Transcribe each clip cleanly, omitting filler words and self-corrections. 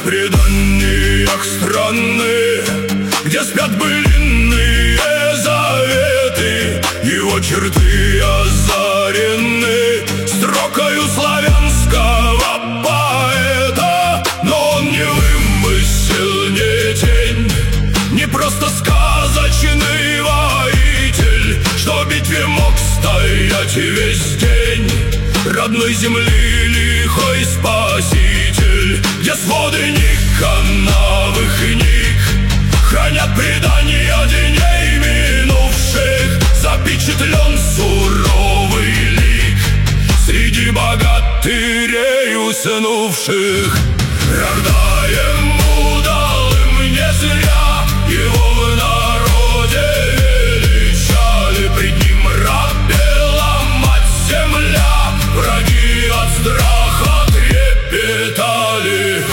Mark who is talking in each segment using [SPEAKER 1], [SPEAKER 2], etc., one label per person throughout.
[SPEAKER 1] преданиях страны, где спят былинные заветы, его черты озарены строкою славянского поэта. Но он не вымысел, не тень, не просто сказочный воитель, что в битве мог стоять весь день родной земли лихой спаситель, где своды никоновых книг хранят предания дней минувших. Запечатлен суровый лик среди богатырей уснувших. Рождаем удалым не зря, его в народе величали, пред ним раб бела мать земля, враги от страха трепетали.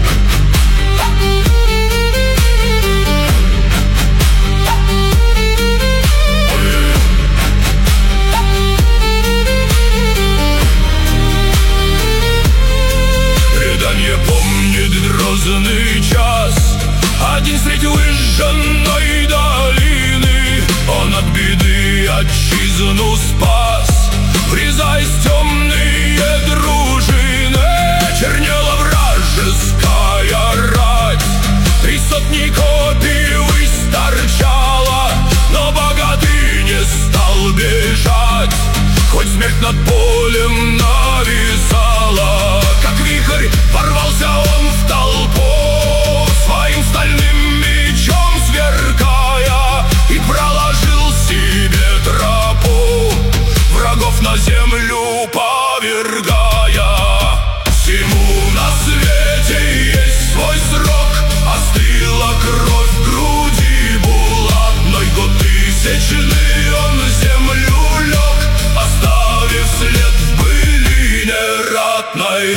[SPEAKER 1] Предание помнит грозный час, один средь выжженной долины. Он от беды отчизну спас, врезаясь в темные дружины. Чернела вражеская рать, 3 сотни копий высь торчала, но богатырь не стал бежать, хоть смерть над полем нависала. Как вихрь ворвался он в толпу, своим стальным мечом сверкая, и проложил себе тропу, врагов на землю повергая. Всему на свете есть свой срок, остыла кровь в груди булатной. Год тысячный он в землю лег, оставив след в былине ратной.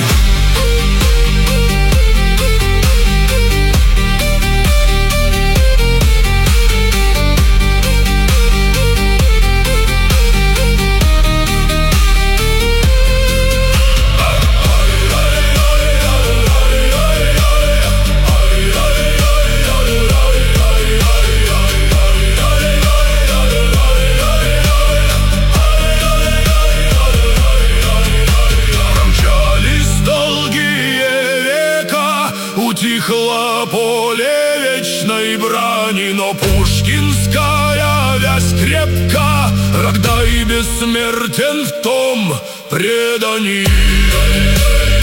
[SPEAKER 1] Утихло поле вечной брани, но пушкинская вязь крепка, когда и бессмертен в том предании.